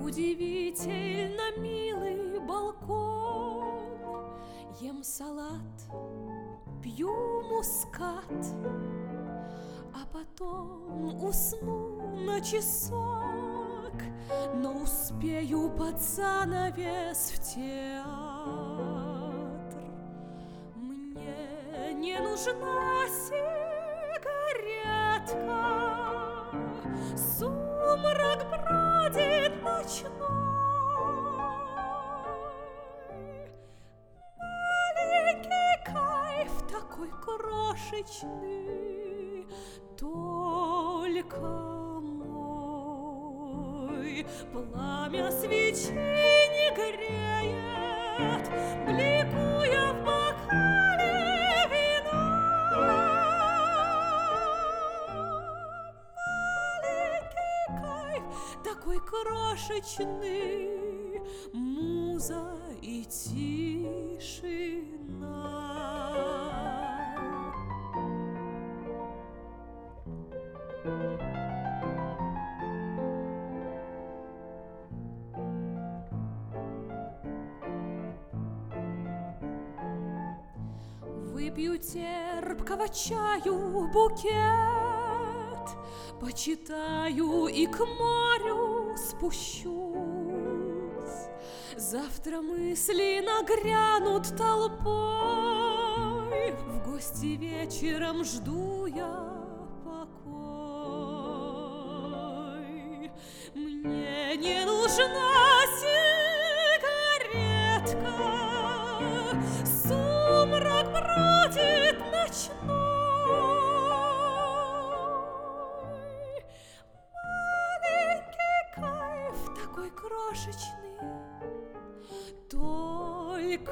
Удивительно милый балкон. Ем салат, пью мускат, а потом усну на часок, но успею под занавес в театр. Мне не нужна сигаретка, сумрак бродит ночной. Маленький кайф такой крошечный, только мой. Пламя свечи не греет, бликуя в бокале вина. Маленький кайф такой крошечный, муза и тишина. Выпью терпкого чаю букет, почитаю и к морю спущусь. Завтра мысли нагрянут толпой, в гости вечером жду я покой. Мне не нужна сигаретка, сумрак бродит ночной. Маленький кайф такой крошечный, только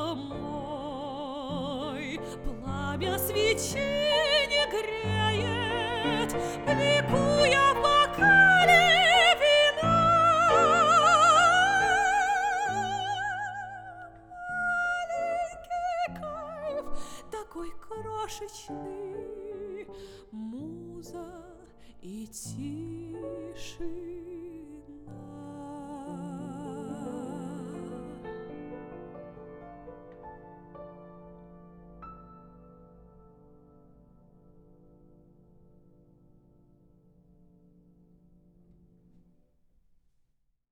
мой. Пламя свечи не греет, бликуя в бокале вина. Маленький кайф такой крошечный, муза и тишина.